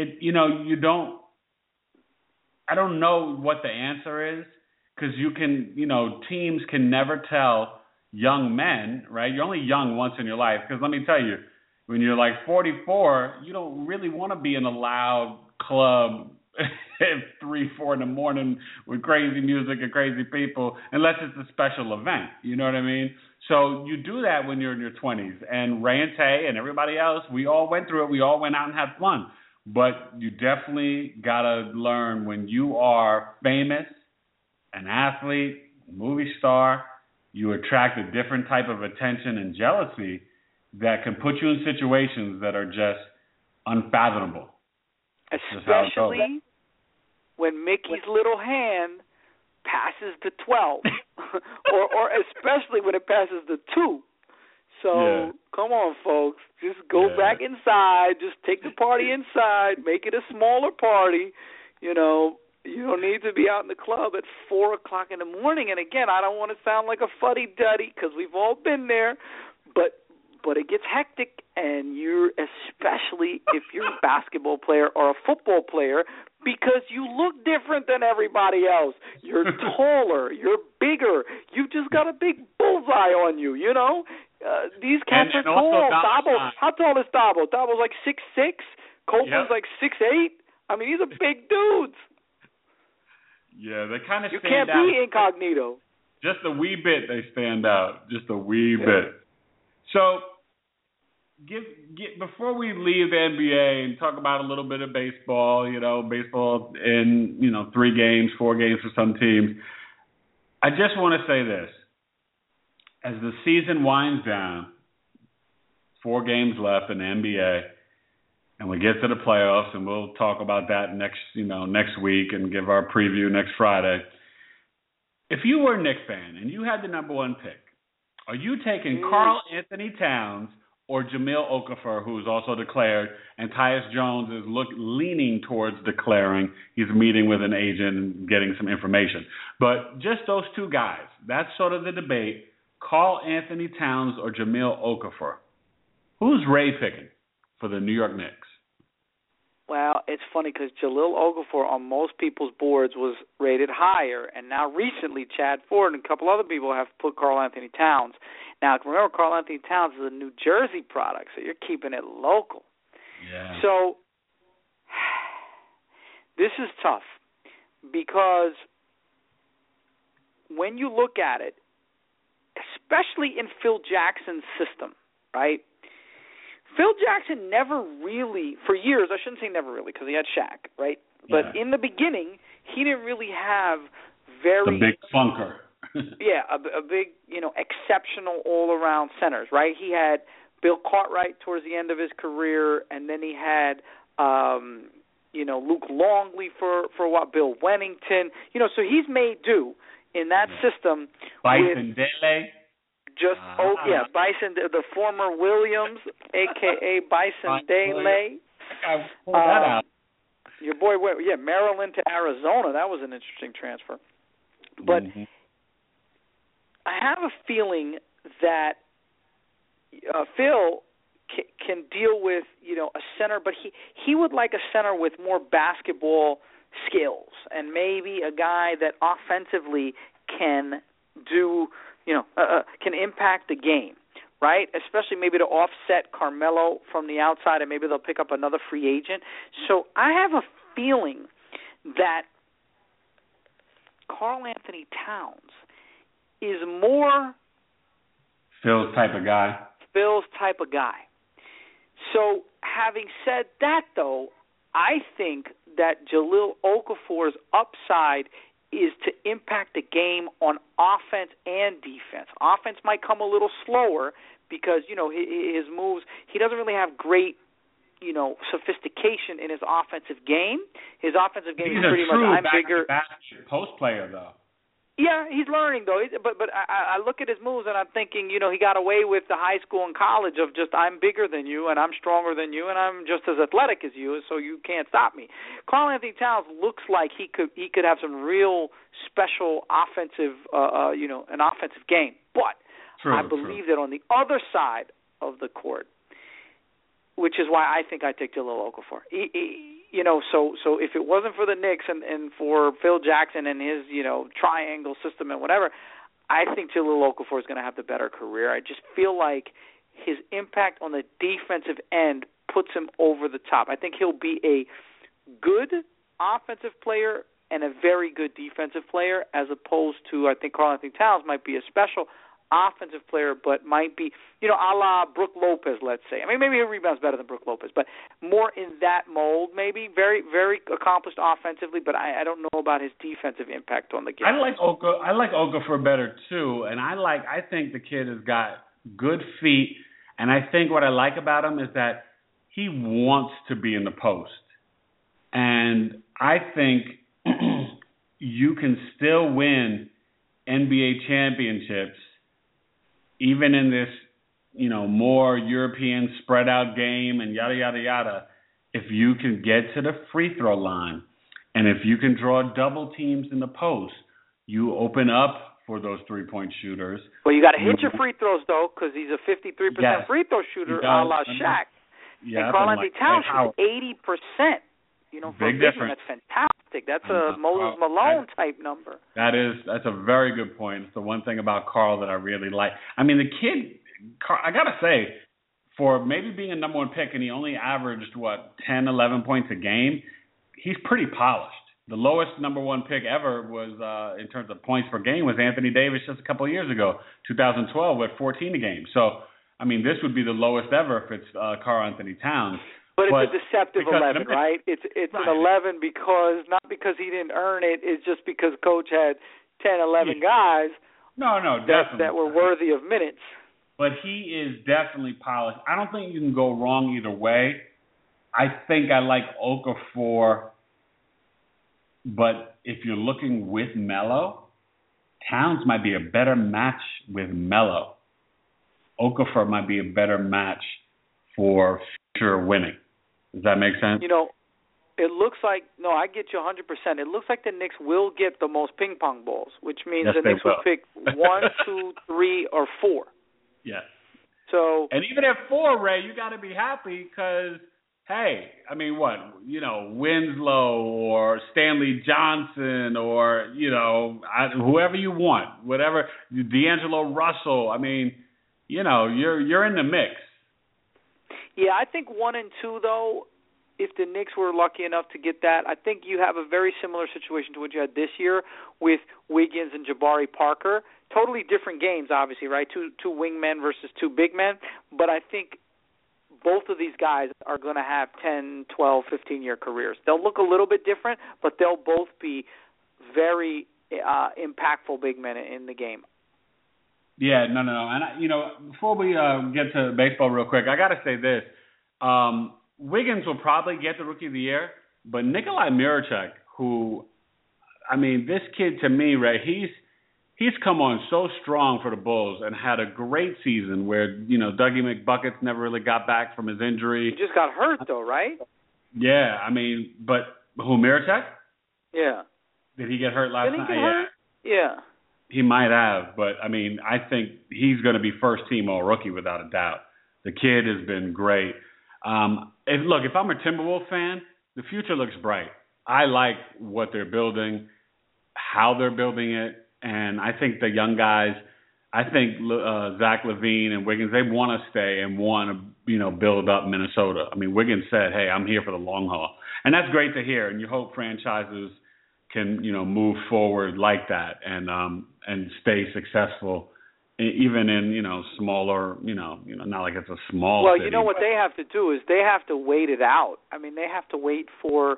I don't know what the answer is, because teams can never tell young men, right? You're only young once in your life, because let me tell you, when you're like 44, you don't really want to be in a loud club at 3, 4 in the morning with crazy music and crazy people, unless it's a special event. You know what I mean? So you do that when you're in your 20s. And Ray and Tay and everybody else, we all went through it. We all went out and had fun. But you definitely got to learn, when you are famous, an athlete, a movie star, you attract a different type of attention and jealousy that can put you in situations that are just unfathomable. Especially when Mickey's little hand passes the 12, or especially when it passes the 2. So come on, folks. Just go back inside. Just take the party inside. Make it a smaller party. You know, you don't need to be out in the club at 4 o'clock in the morning. And again, I don't want to sound like a fuddy-duddy because we've all been there. But it gets hectic, and especially if you're a basketball player or a football player, because you look different than everybody else. You're taller. You're bigger. You just got a big bullseye on you, you know? These cats are tall. How tall is Thabo? Thabo's like 6'6". Copeland's like 6'8". I mean, these are big dudes. Yeah, they kind of stand out. You can't be incognito. Just a wee bit they stand out. Just a wee bit. So, before we leave the NBA and talk about a little bit of baseball, you know, baseball in, 3 games, 4 games for some teams, I just want to say this. As the season winds down, 4 games left in the NBA, and we get to the playoffs, and we'll talk about that next week and give our preview next Friday. If you were a Knicks fan and you had the number 1 pick, are you taking Karl Anthony Towns or Jahlil Okafor, who is also declared, and Tyus Jones is leaning towards declaring? He's meeting with an agent and getting some information. But just those 2 guys, that's sort of the debate. Karl Anthony Towns or Jahlil Okafor. Who's Ray picking for the New York Knicks? Well, it's funny because Jahlil Okafor on most people's boards was rated higher, and now recently Chad Ford and a couple other people have put Karl Anthony Towns. Now, remember, Karl Anthony Towns is a New Jersey product, so you're keeping it local. Yeah. So this is tough because when you look at it, especially in Phil Jackson's system, right? Phil Jackson never really, for years, I shouldn't say never really because he had Shaq, right? But in the beginning, he didn't really have the big flunker. a big, exceptional all-around centers, right? He had Bill Cartwright towards the end of his career, and then he had, Luke Longley for a while, Bill Wennington. So he's made do in that system. Bison Dele. Bison, the former Williams, a.k.a. Bison Dele. I pulled that out. Your boy, Maryland to Arizona. That was an interesting transfer. But I have a feeling that Phil can deal with, a center, but he would like a center with more basketball skills and maybe a guy that offensively can do, can impact the game, right? Especially maybe to offset Carmelo from the outside, and maybe they'll pick up another free agent. So I have a feeling that Karl Anthony Towns is more Phil's type of guy. So having said that, though, I think that Jahlil Okafor's upside is to impact the game on offense and defense. Offense might come a little slower because, his moves, he doesn't really have great, sophistication in his offensive game. His offensive game is pretty much, I'm bigger. Post player, though. Yeah, he's learning, though. But I look at his moves, and I'm thinking, he got away with the high school and college of just I'm bigger than you, and I'm stronger than you, and I'm just as athletic as you, so you can't stop me. Karl Anthony Towns looks like he could have some real special offensive, an offensive game. But I believe that on the other side of the court, which is why I think I take Jahlil Okafor. So if it wasn't for the Knicks and for Phil Jackson and his, triangle system and whatever, I think Jahlil Okafor is going to have the better career. I just feel like his impact on the defensive end puts him over the top. I think he'll be a good offensive player and a very good defensive player, as opposed to, I think Karl Anthony Towns might be a special offensive player, but might be, a la Brook Lopez, let's say. I mean, maybe he rebounds better than Brook Lopez, but more in that mold, maybe. Very, very accomplished offensively, but I don't know about his defensive impact on the game. I like Okafor better too, and I think the kid has got good feet, and I think what I like about him is that he wants to be in the post, and I think you can still win NBA championships even in this more European spread out game and yada, yada, yada. If you can get to the free throw line and if you can draw double teams in the post, you open up for those 3-point shooters. Well, you got to hit your free throws, though, because he's a 53% free throw shooter a la Shaq. Yeah, and Karl-Anthony Towns is 80%. For big difference. That's fantastic. That's a Moses Malone type number. That's a very good point. It's the one thing about Karl that I really like. I mean, the kid, I got to say, for maybe being a number one pick and he only averaged, 10, 11 points a game, he's pretty polished. The lowest number one pick ever was, in terms of points per game, was Anthony Davis just a couple of years ago, 2012, with 14 a game. So, I mean, this would be the lowest ever if it's Karl-Anthony Towns. But it's a deceptive 11, right? It's right. An 11 not because he didn't earn it. It's just because Coach had 10, 11 guys that were worthy of minutes. But he is definitely polished. I don't think you can go wrong either way. I think I like Okafor, but if you're looking with Melo, Towns might be a better match with Melo. Okafor might be a better match for future winning. Does that make sense? It looks like, I get you 100%. It looks like the Knicks will get the most ping pong balls, which means the Knicks will pick 1, 2, 3, or 4. Yes. So, and even at 4, Ray, you got to be happy because, hey, I mean, Winslow or Stanley Johnson or, whoever you want, whatever, D'Angelo Russell. I mean, you're in the mix. Yeah, I think 1 and 2, though, if the Knicks were lucky enough to get that, I think you have a very similar situation to what you had this year with Wiggins and Jabari Parker. Totally different games, obviously, right? Two wingmen versus 2 big men. But I think both of these guys are going to have 10, 12, 15-year careers. They'll look a little bit different, but they'll both be very impactful big men in the game. Yeah, no. And, before we get to baseball real quick, I got to say this. Wiggins will probably get the Rookie of the Year, but Nikolai Mirotic, who, I mean, this kid to me, Ray, he's come on so strong for the Bulls and had a great season where, Dougie McBuckets never really got back from his injury. He just got hurt, though, right? Yeah, I mean, but who, Mirotic? Yeah. Did he get hurt last night? Did he get hurt? Yeah. He might have, but, I mean, I think he's going to be first-team All-Rookie without a doubt. The kid has been great. If I'm a Timberwolves fan, the future looks bright. I like what they're building, how they're building it, and I think the young guys, Zach LaVine and Wiggins, they want to stay and want to, build up Minnesota. I mean, Wiggins said, hey, I'm here for the long haul. And that's great to hear, and you hope franchises can, move forward like that and stay successful, even in, smaller, not like it's a small city. Well, what they have to do is they have to wait it out. I mean, they have to wait for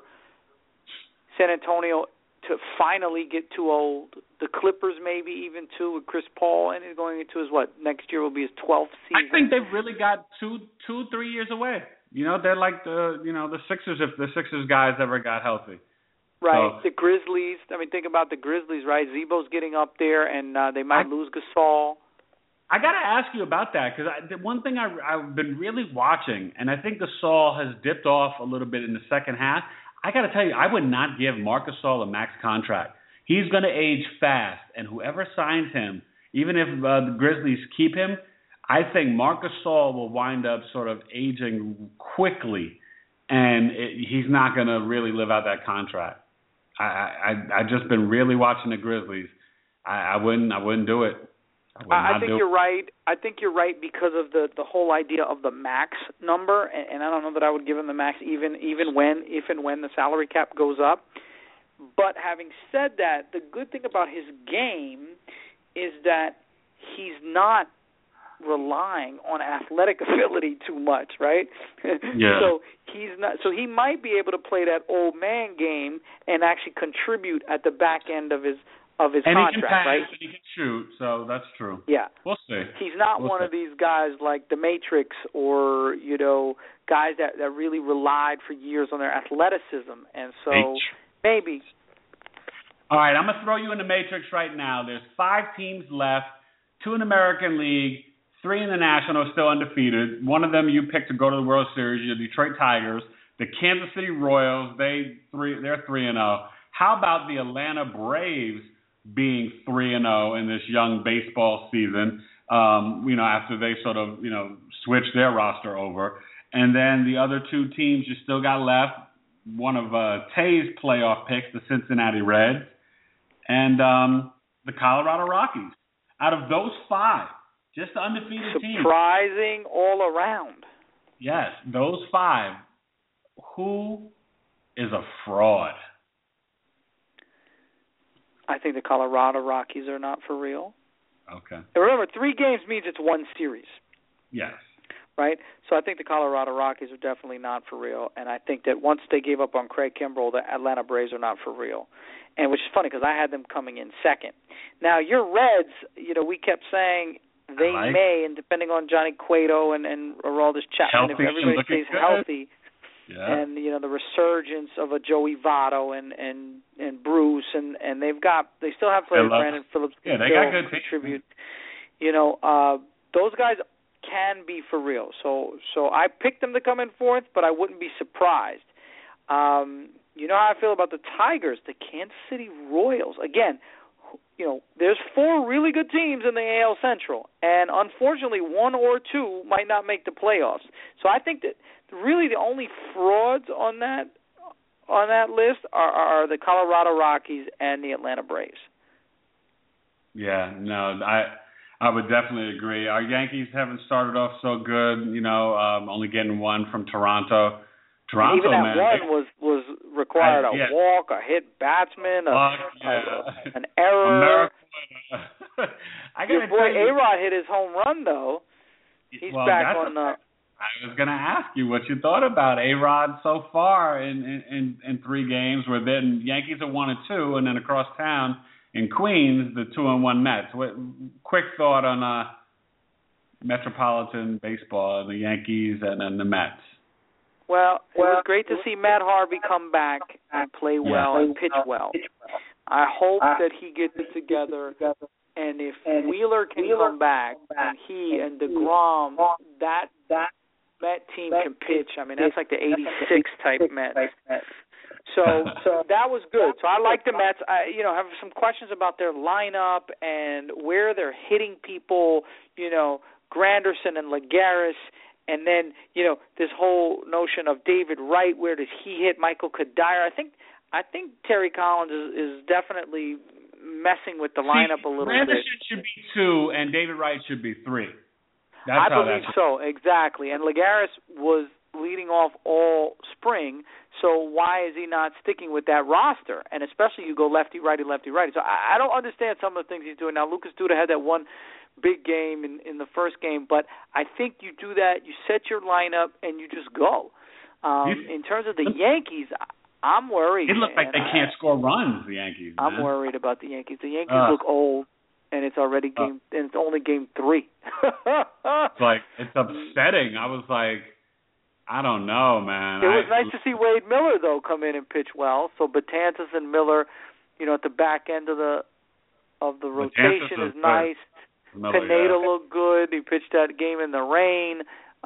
San Antonio to finally get too old. The Clippers maybe even too with Chris Paul, and he's going into his next year will be his 12th season. I think they've really got 2-3 years away. They're like the Sixers if the Sixers guys ever got healthy. Right, the Grizzlies. I mean, think about the Grizzlies, right? Zebo's getting up there, and they might lose Gasol. I got to ask you about that because the one thing I've been really watching, and I think Gasol has dipped off a little bit in the second half. I got to tell you, I would not give Marc Gasol a max contract. He's going to age fast, and whoever signs him, even if the Grizzlies keep him, I think Marc Gasol will wind up sort of aging quickly, and he's not going to really live out that contract. I've just been really watching the Grizzlies. I wouldn't do it. I think you're right. I think you're right because of the whole idea of the max number, and I don't know that I would give him the max even if and when the salary cap goes up. But having said that, the good thing about his game is that he's not relying on athletic ability too much, right? Yeah. So he's not. So he might be able to play that old man game and actually contribute at the back end of his contract, he can pass, right? And he can shoot, so that's true. Yeah. We'll see. He's not one of these guys like the Matrix or, guys that really relied for years on their athleticism. And so maybe. All right, I'm going to throw you in the Matrix right now. There's 5 teams left, 2 in the American League, three in the National, still undefeated. One of them you picked to go to the World Series, your Detroit Tigers. The Kansas City Royals, they're 3-0. How about the Atlanta Braves being 3-0 in this young baseball season? After they sort of switched their roster over, and then the other two teams you still got left. One of Tay's playoff picks, the Cincinnati Reds, and the Colorado Rockies. Out of those five, just the undefeated teams. Surprising all around. Yes, those five. Who is a fraud? I think the Colorado Rockies are not for real. Okay. And remember, 3 games means it's one series. Yes. Right? So I think the Colorado Rockies are definitely not for real. And I think that once they gave up on Craig Kimbrell, the Atlanta Braves are not for real. And which is funny because I had them coming in second. Now, your Reds, we kept saying they may, and depending on Johnny Cueto and Aroldis Chapman, if everybody stays healthy, and the resurgence of a Joey Votto and Bruce, and they still have players, Brandon Phillips, they got good contribute. Those guys can be for real. So I picked them to come in fourth, but I wouldn't be surprised. You know how I feel about the Tigers, the Kansas City Royals. Again, there's 4 really good teams in the AL Central, and unfortunately 1 or 2 might not make the playoffs. So I think that really the only frauds on that list are the Colorado Rockies and the Atlanta Braves. Yeah, no, I would definitely agree. Our Yankees haven't started off so good, only getting 1 from Toronto. And even that one was required a walk, a hit batsman, an error. Your boy A-Rod hit his home run, though. He's back on the... I was going to ask you what you thought about A-Rod so far in 3 games, where then Yankees are 1-2, and then across town in Queens, the 2-1 Mets. Quick thought on Metropolitan Baseball, the Yankees and the Mets. Well, it was great to see Matt Harvey come back and play well and pitch well. I hope that he gets it together, and if Wheeler can come back and he and DeGrom, that Met team can pitch. I mean, that's like the 86 type Mets. So that was good. So I like the Mets. I have some questions about their lineup and where they're hitting people, Granderson and Lagares. And then, this whole notion of David Wright, where does he hit Michael Kadire? I think Terry Collins is definitely messing with the lineup a little bit. Granderson should be 2 and David Wright should be 3. I believe so, exactly. And Lagares was leading off all spring, so why is he not sticking with that roster? And especially you go lefty-righty, lefty-righty. So I don't understand some of the things he's doing. Now, Lucas Duda had that one big game in the first game, but I think you do that, you set your lineup, and you just go. In terms of the Yankees, I'm worried. It looks like they can't score runs, the Yankees. I'm worried about the Yankees. The Yankees look old, and it's already and it's only game 3. It's upsetting. I was like, I don't know, man. It was nice to see Wade Miller, though, come in and pitch well. So Betances and Miller, at the back end of the rotation is nice. Pineda looked good. He pitched that game in the rain.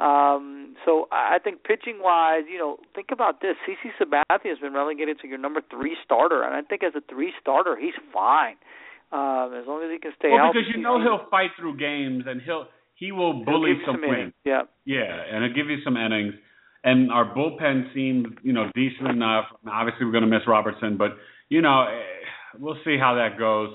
So I think pitching-wise, think about this. CC Sabathia has been relegated to your number 3 starter, and I think as a 3 starter, he's fine as long as he can stay healthy. Because he'll fight through games, and he will bully some wins. Yeah, and he'll give you some innings. And our bullpen seemed, decent enough. Obviously, we're going to miss Robertson, but we'll see how that goes.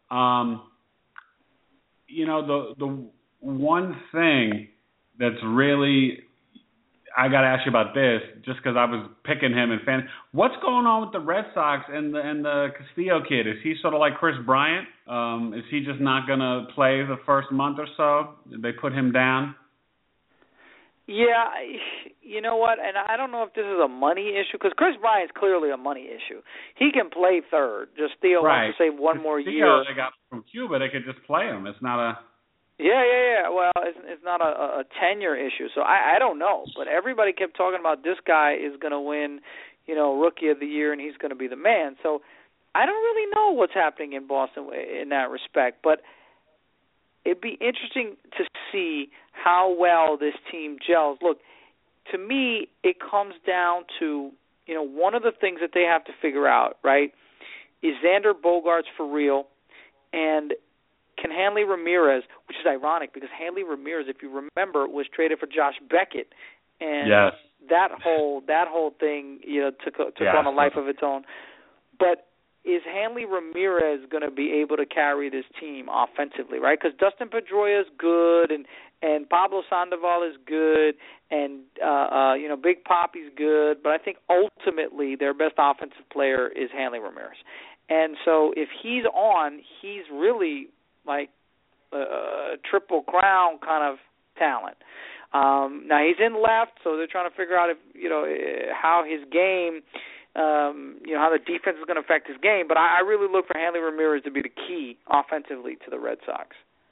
The one thing that's really, I got to ask you about this, just because I was picking him in fantasy. What's going on with the Red Sox and the Castillo kid? Is he sort of like Chris Bryant? Is he just not going to play the first month or so? Did they put him down? Yeah, you know what, and I don't know if this is a money issue, because Chris Bryant's clearly a money issue. He can play third. Just Theo wants to save one more year. They got from Cuba, they could just play him. It's not a... Yeah. Well, it's not a tenure issue, so I don't know. But everybody kept talking about this guy is going to win, Rookie of the Year, and he's going to be the man. So I don't really know what's happening in Boston in that respect. But it'd be interesting to see how well this team gels. Look, to me, it comes down to, one of the things that they have to figure out, right, is Xander Bogaerts for real, and can Hanley Ramirez, which is ironic because Hanley Ramirez, if you remember, was traded for Josh Beckett, and yes. that whole thing, took on a life of its own. But is Hanley Ramirez going to be able to carry this team offensively, right? Because Dustin Pedroia is good, and Pablo Sandoval is good, and Big Papi's good, but I think ultimately their best offensive player is Hanley Ramirez. And so if he's on, he's really like a Triple Crown kind of talent. Now he's in left, so they're trying to figure out how his game, how the defense is going to affect his game. But I really look for Hanley Ramirez to be the key offensively to the Red Sox.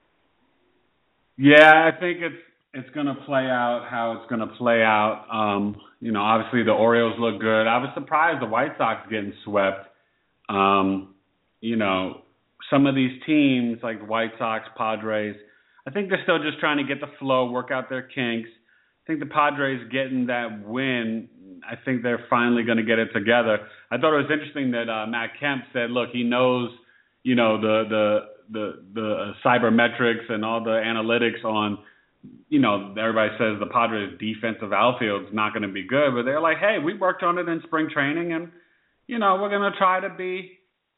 Yeah, I think it's going to play out how it's going to play out. Obviously the Orioles look good. I was surprised the White Sox getting swept. Some of these teams like the White Sox, Padres, I think they're still just trying to get the flow, work out their kinks. I think the Padres getting that win, I think they're finally going to get it together. I thought it was interesting that Matt Kemp said, look, he knows, the cybermetrics and all the analytics on, everybody says the Padres' defensive outfield is not going to be good, but they're like, hey, we worked on it in spring training, and, we're going to try to be,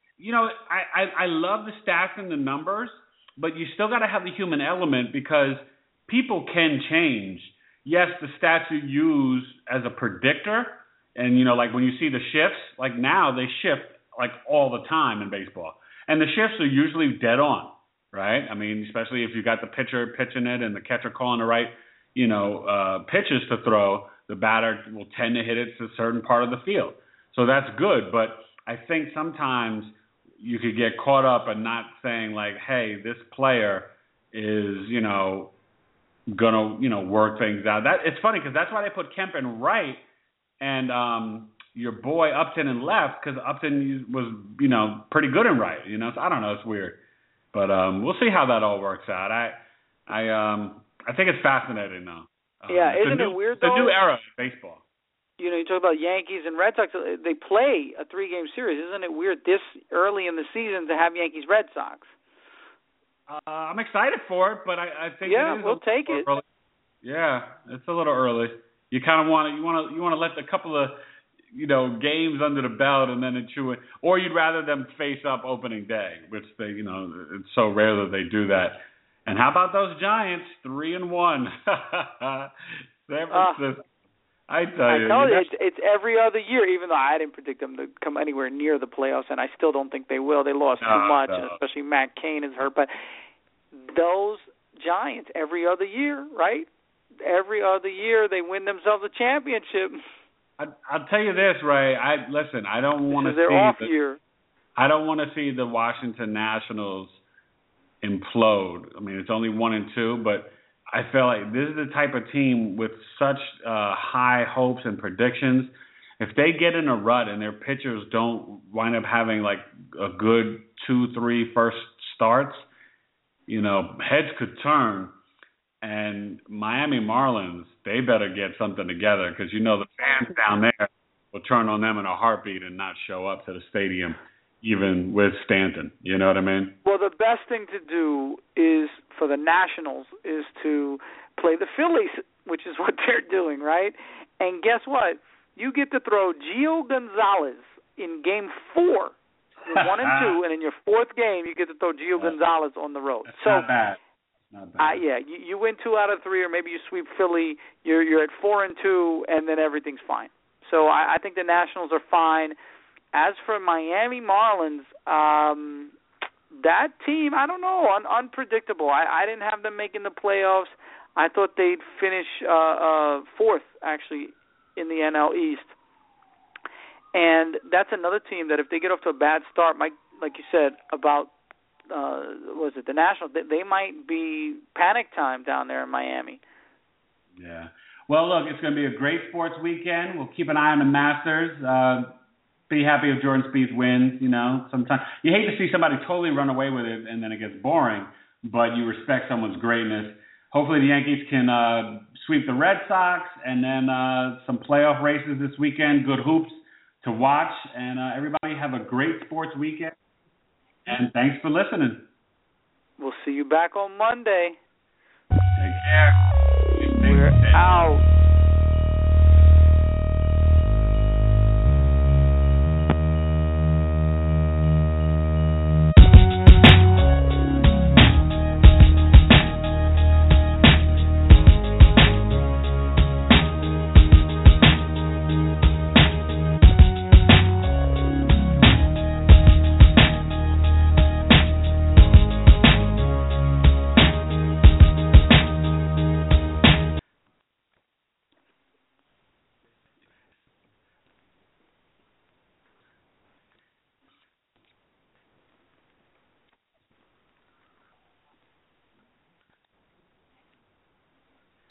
I love the stats and the numbers, but you still got to have the human element because people can change. Yes, the stats you use as a predictor, and, like when you see the shifts, like now they shift like all the time in baseball. And the shifts are usually dead on, right? I mean, especially if you got the pitcher pitching it and the catcher calling the right, pitches to throw, the batter will tend to hit it to a certain part of the field. So that's good. But I think sometimes you could get caught up in not saying like, hey, this player is, gonna, work things out. That it's funny because that's why they put Kemp in right and your boy Upton in left because Upton was, pretty good in right. So I don't know, it's weird, but we'll see how that all works out. I think it's fascinating though. Yeah, isn't it weird though? It's a new era in baseball. You talk about Yankees and Red Sox. They play a 3-game series. Isn't it weird this early in the season to have Yankees-Red Sox? I'm excited for it, but I think we'll take it. Early. Yeah, it's a little early. You kind of want to let a couple of games under the belt and then chew it, or you'd rather them face up opening day, which they it's so rare that they do that. And how about those Giants 3-1? San Francisco. I tell you, it's every other year, even though I didn't predict them to come anywhere near the playoffs, and I still don't think they will. They lost too much, and especially Matt Cain is hurt. But those Giants, every other year, right? Every other year, they win themselves a championship. I'll tell you this, Ray. I don't want to see their off year. I don't want to see the Washington Nationals implode. I mean, it's only 1-2, but I feel like this is the type of team with such high hopes and predictions. If they get in a rut and their pitchers don't wind up having like a good 2-3 first starts, heads could turn. And Miami Marlins, they better get something together because the fans down there will turn on them in a heartbeat and not show up to the stadium, even with Stanton. You know what I mean? Well, the best thing to do is for the Nationals is to play the Phillies, which is what they're doing, right? And guess what? You get to throw Gio Gonzalez in Game 4. You're 1-2, and in your fourth game, you get to throw Gio Gonzalez on the road. That's not bad. Not bad. You win 2 out of 3, or maybe you sweep Philly. You're at 4-2, and then everything's fine. So I think the Nationals are fine. As for Miami Marlins, that team, I don't know, unpredictable. I didn't have them making the playoffs. I thought they'd finish fourth, actually, in the NL East. And that's another team that if they get off to a bad start, like you said, about the Nationals, they might be panic time down there in Miami. Yeah. Well, look, it's going to be a great sports weekend. We'll keep an eye on the Masters. Be happy if Jordan Spieth wins, Sometimes you hate to see somebody totally run away with it and then it gets boring. but you respect someone's greatness. Hopefully the Yankees can sweep the Red Sox, and then some playoff races this weekend, good hoops to watch. And everybody have a great sports weekend, and thanks for listening. We'll see you back on Monday. Take care. We're out.